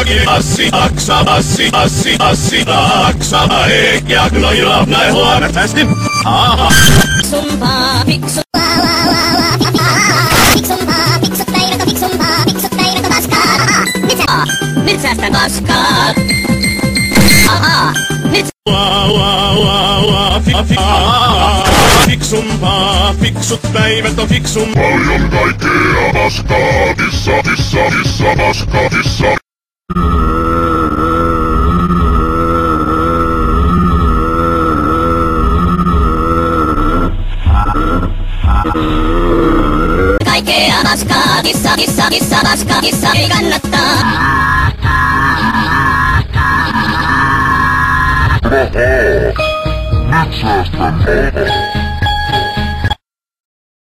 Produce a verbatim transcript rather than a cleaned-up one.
Assi, aksa, assi, assi, assi, aksa, eek, ja gnoilla, näin huomattavasti. Aha. Fiksumpaa, fiksumpaa, fiksumpaa, fiksut päivät on fiksumpaa, fiksut päivät on paskaa. Nyt sä, nyt säästän paskaa. Aha, nyt Waa, waa, waa, waa, fi, fi, fiksumpaa, fiksut päivät on fiksumpaa. Paljon kaikkea paskaa, tissa, tissa, tissa, paskaa, tissa. kaikkea paskaa, kissa, kissa, kissa, paskaa, kissa ei kannattaa. Nyt säästän